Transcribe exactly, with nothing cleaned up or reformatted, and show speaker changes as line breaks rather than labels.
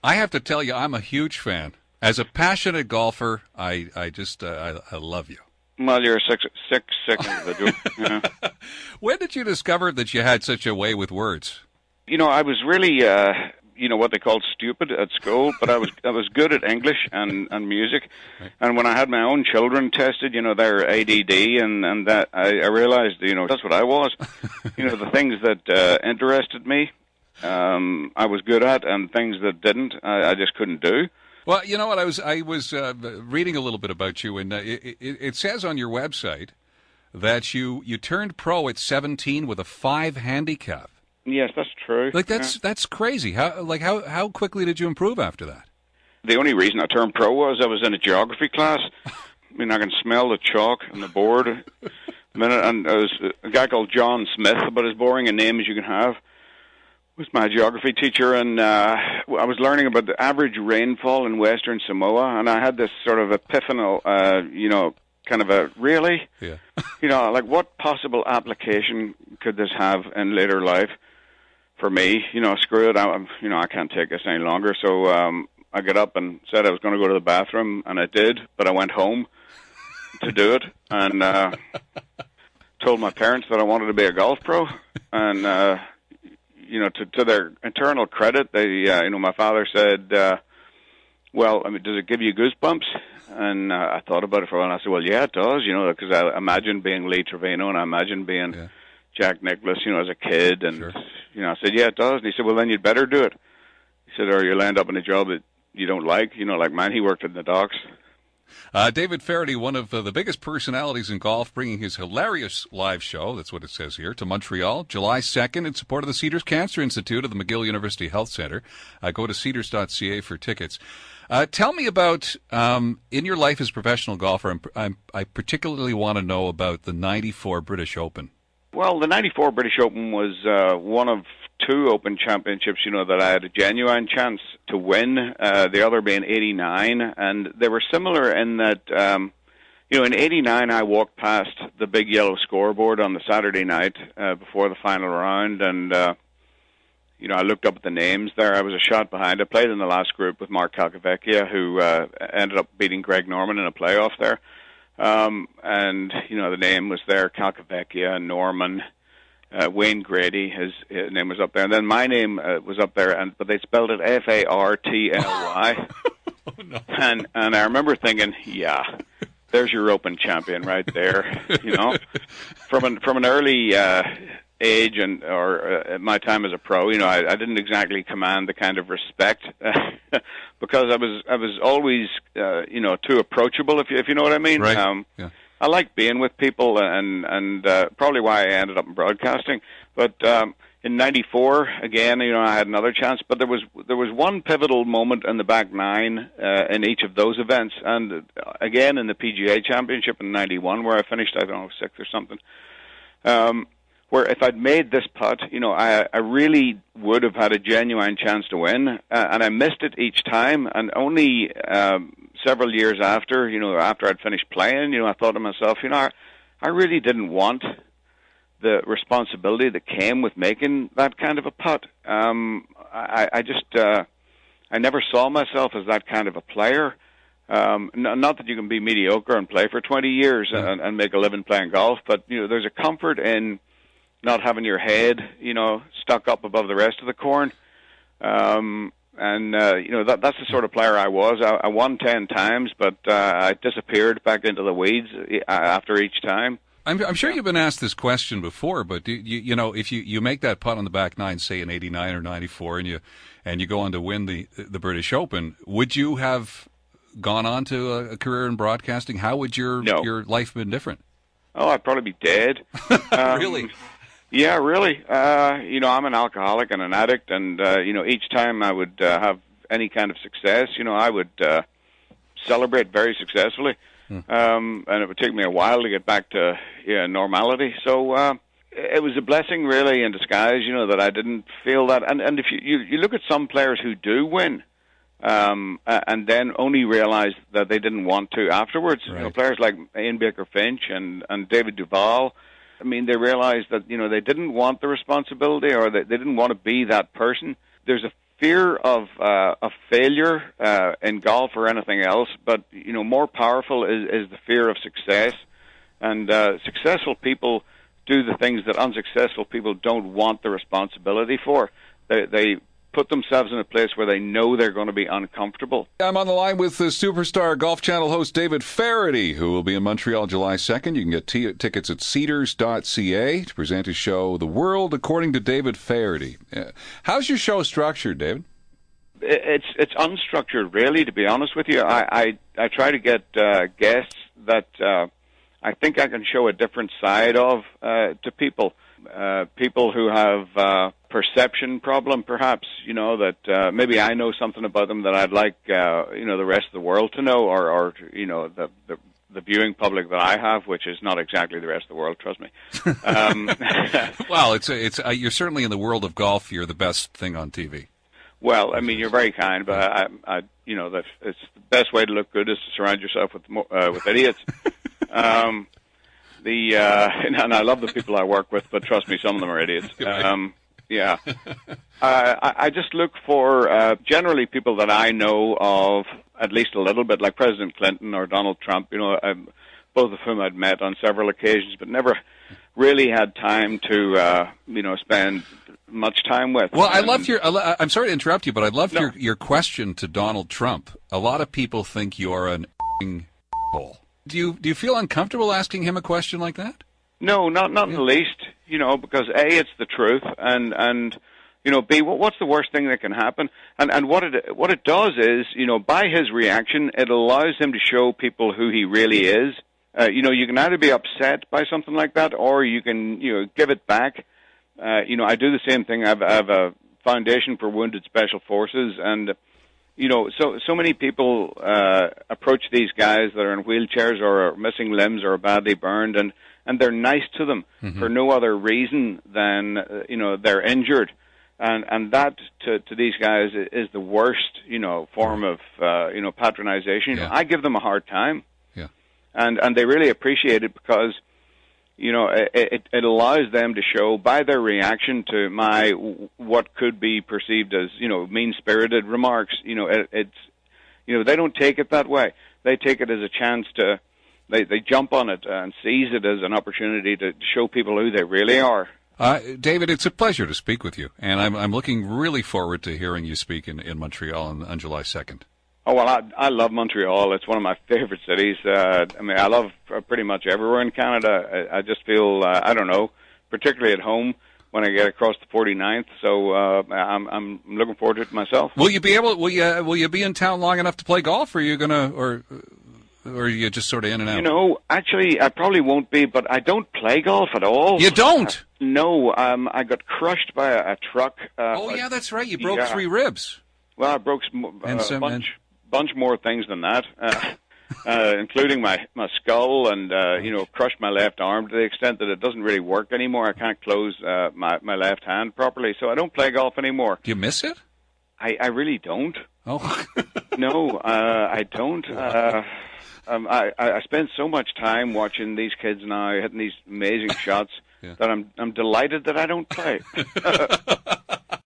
I have to tell you, I'm a huge fan. As a passionate golfer, I, I just, uh, I, I love you.
Well, you're a sick, sick, sick individual. You know?
When did you discover that you had such a way with words?
You know, I was really, uh, you know, what they called stupid at school, but I was I was good at English and, and music. Right. And when I had my own children tested, you know, their A D D, and, and that, I, I realized, you know, that's what I was. You know, the things that uh, interested me, um, I was good at, and things that didn't, I, I just couldn't do.
Well, you know what? I was I was uh, reading a little bit about you, and uh, it, it, it says on your website that you, you turned pro at seventeen with a five handicap.
Yes, that's true.
Like that's
yeah.
that's crazy. How like how how quickly did you improve after that?
The only reason I turned pro was I was in a geography class. I mean, I can smell the chalk on the board. A minute, and there was a guy called John Smith, about as boring a name as you can have, was my geography teacher, and uh, I was learning about the average rainfall in Western Samoa, and I had this sort of epiphanal, uh, you know, kind of a, really?
Yeah.
You know, like what possible application could this have in later life for me? You know, screw it, I, you know, I can't take this any longer, so um, I got up and said I was going to go to the bathroom, and I did, but I went home to do it, and uh, told my parents that I wanted to be a golf pro, and... Uh, You know, to, to their internal credit, they, uh, you know, my father said, uh, well, I mean, does it give you goosebumps? And uh, I thought about it for a while, and I said, well, yeah, it does, you know, because I imagine being Lee Trevino, and I imagine being yeah. Jack Nicklaus, you know, as a kid, and, sure. you know, I said, yeah, it does. And he said, well, then you'd better do it. He said, or you'll end up in a job that you don't like, you know, like mine. He worked in the docks.
Uh, David Feherty, one of uh, the biggest personalities in golf, bringing his hilarious live show, that's what it says here, to Montreal, July second, in support of the Cedars Cancer Institute of the McGill University Health Center. Uh, go to cedars dot c a for tickets. Uh, tell me about, um, in your life as a professional golfer, I'm, I'm, I particularly want to know about the ninety-four British Open.
Well, the ninety-four British Open was uh, one of two Open Championships, you know, that I had a genuine chance to win, uh, the other being eighty-nine, and they were similar in that, um, you know, in eighty-nine I walked past the big yellow scoreboard on the Saturday night uh, before the final round, and, uh, you know, I looked up at the names there. I was a shot behind. I played in the last group with Mark Calcavecchia, who uh, ended up beating Greg Norman in a playoff there. Um, and, you know, the name was there, Calcavecchia, Norman, uh, Wayne Grady, his, his name was up there. And then my name uh, was up there, and but they spelled it F A R T L Y.
Oh, no.
And, and I remember thinking, yeah, there's your Open champion right there, you know. From an, from an early uh, age and or uh, at my time as a pro, you know, I, I didn't exactly command the kind of respect because I was I was always uh, you know, too approachable, if you, if you know what I mean.
Right.
Um,
yeah.
I like being with people, and and uh, probably why I ended up in broadcasting. But um, in ninety-four, again, you know, I had another chance. But there was there was one pivotal moment in the back nine uh, in each of those events, and uh, again in the P G A Championship in ninety-one, where I finished, I don't know, sixth or something. Um, where if I'd made this putt, you know, I, I really would have had a genuine chance to win, uh, and I missed it each time. And only um, several years after, you know, after I'd finished playing, you know, I thought to myself, you know, I, I really didn't want the responsibility that came with making that kind of a putt. Um, I, I just, uh, I never saw myself as that kind of a player. Um, n- not that you can be mediocre and play for twenty years
yeah.
and, and make a living playing golf, but, you know, there's a comfort in not having your head, you know, stuck up above the rest of the corn. Um, and, uh, you know, that, that's the sort of player I was. I, I won ten times, but uh, I disappeared back into the weeds after each time.
I'm, I'm sure you've been asked this question before, but do you, you know, if you, you make that putt on the back nine, say in eighty-nine or ninety-four, and you and you go on to win the the British Open, would you have gone on to a, a career in broadcasting? How would your
no.
your life have been different?
Oh, I'd probably be dead. Um,
really?
Yeah, really. Uh, you know, I'm an alcoholic and an addict, and, uh, you know, each time I would uh, have any kind of success, you know, I would uh, celebrate very successfully. Hmm. Um, and it would take me a while to get back to yeah, normality. So uh, it was a blessing, really, in disguise, you know, that I didn't feel that. And, and if you, you, you look at some players who do win, um, and then only realize that they didn't want to afterwards,
right.
You know, players like Ian Baker Finch and, and David Duval, I mean, they realized that, you know, they didn't want the responsibility, or they, they didn't want to be that person. There's a fear of uh, of failure uh, in golf or anything else, but you know, more powerful is, is the fear of success. And uh, successful people do the things that unsuccessful people don't want the responsibility for. They, they put themselves in a place where they know they're going to be uncomfortable.
I'm on the line with the superstar Golf Channel host David Feherty, who will be in Montreal July second. You can get t- tickets at cedars dot c a to present his show, The World According to David Feherty. Uh, how's your show structured, David?
It's it's unstructured, really, to be honest with you. I, I, I try to get uh, guests that uh, I think I can show a different side of uh, to people. Uh, people who have uh, perception problem, perhaps, you know, that uh, maybe I know something about them that I'd like, uh, you know, the rest of the world to know, or, or you know, the, the the viewing public that I have, which is not exactly the rest of the world, trust me. Um,
well, it's it's uh, you're certainly in the world of golf. You're the best thing on T V.
Well, I mean, you're very kind, but I, I you know, that it's the best way to look good is to surround yourself with uh, with idiots. um, The uh, and I love the people I work with, but trust me, some of them are idiots. Um, yeah, uh, I, I just look for uh, generally people that I know of at least a little bit, like President Clinton or Donald Trump. You know, um, both of whom I'd met on several occasions, but never really had time to uh, you know spend much time with.
Well, I loved your. I'm sorry to interrupt you, but I loved
no.
your your question to Donald Trump. A lot of people think you're an hole. Do you do you feel uncomfortable asking him a question like that?
No, not not in the least. You know, because A, it's the truth, and and you know, B, what's the worst thing that can happen? And and what it what it does is, you know, by his reaction, it allows him to show people who he really is. Uh, you know, you can either be upset by something like that, or you can you know give it back. Uh, you know, I do the same thing. I have, I have a foundation for wounded special forces, and you know, so so many people uh, approach these guys that are in wheelchairs or are missing limbs or are badly burned, and, and they're nice to them mm-hmm. for no other reason than uh, you know they're injured, and and that to to these guys is the worst you know form of uh, you know patronization.
Yeah.
I give them a hard time,
yeah,
and and they really appreciate it because you know it, it, it allows them to show by their reaction to my what could be perceived as you know mean-spirited remarks. You know it, it's you know they don't take it that way. They take it as a chance to they they jump on it and seize it as an opportunity to show people who they really are.
Uh, David, it's a pleasure to speak with you, and I'm I'm looking really forward to hearing you speak in, in Montreal on, on July second.
Oh, well, I, I love Montreal. It's one of my favorite cities. Uh, I mean, I love pretty much everywhere in Canada. I, I just feel, uh, I don't know, particularly at home when I get across the forty-ninth. So uh, I'm, I'm looking forward to it myself.
Will you be able? Will you? Will you be in town long enough to play golf? Or are you gonna, or, or are you just sort of in and out?
You know, actually, I probably won't be, but I don't play golf at all.
You don't?
Uh, no, um, I got crushed by a, a truck. Uh,
oh yeah, that's right. You broke
yeah.
three ribs.
Well, I broke some, uh,
and some,
a bunch.
And...
bunch more things than that, uh, uh, including my, my skull and, uh, you know, crushed my left arm to the extent that it doesn't really work anymore. I can't close uh, my, my left hand properly, so I don't play golf anymore.
Do you miss it?
I, I really don't.
Oh.
No, uh, I don't. Uh, um, I, I spend so much time watching these kids now hitting these amazing shots yeah. that I'm I'm delighted that I don't play.